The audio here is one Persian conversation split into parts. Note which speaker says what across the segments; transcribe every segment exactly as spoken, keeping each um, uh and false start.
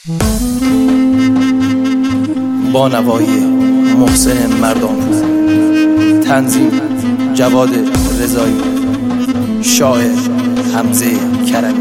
Speaker 1: با نوایی محسن مردانپور، تنظیم جواد رضایی، شاعر حمزه کرمی.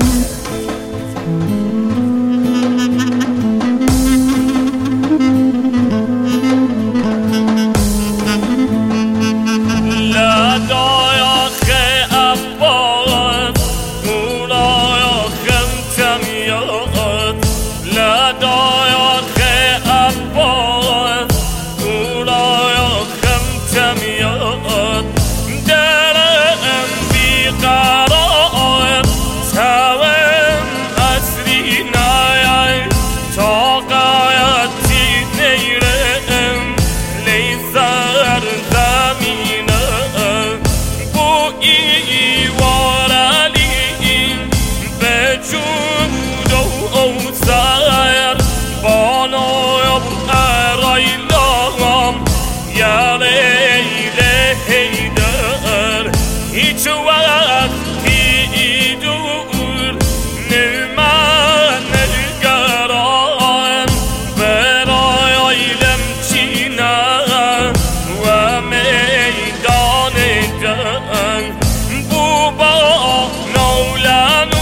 Speaker 2: هیچ وقتی دور نمن نگران برای آیلم چینم و میدان جنگ بو با نولانو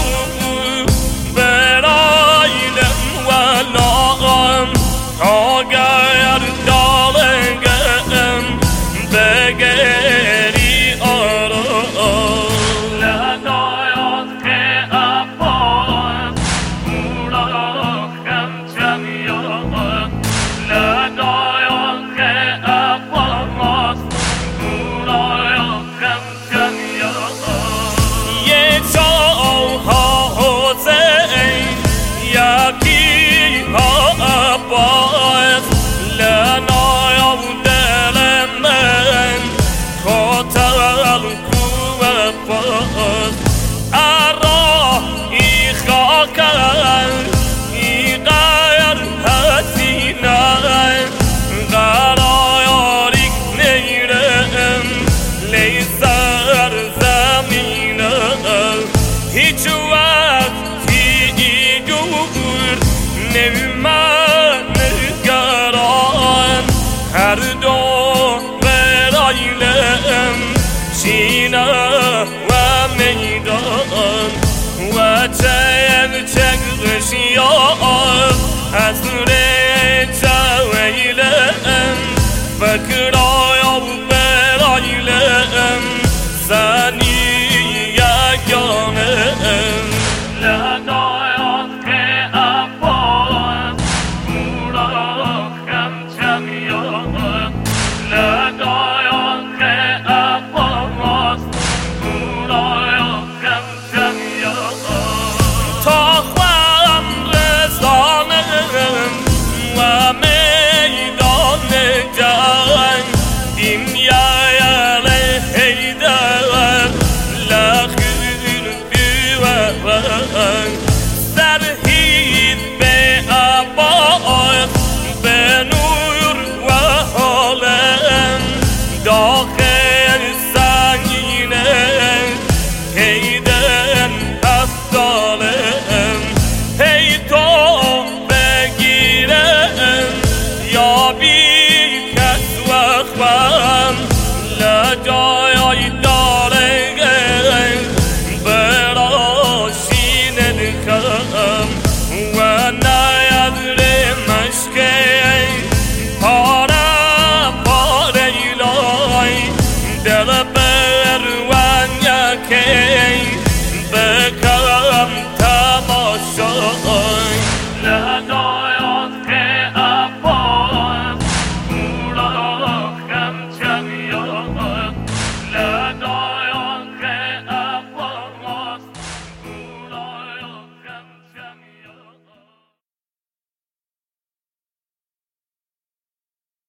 Speaker 2: برایلم و نام آگر دارنگم بگری هیچ وقتی دور نمن نگران هر دو برایلم چینه و میدان و چند چگرشیان از ره چویلم فکر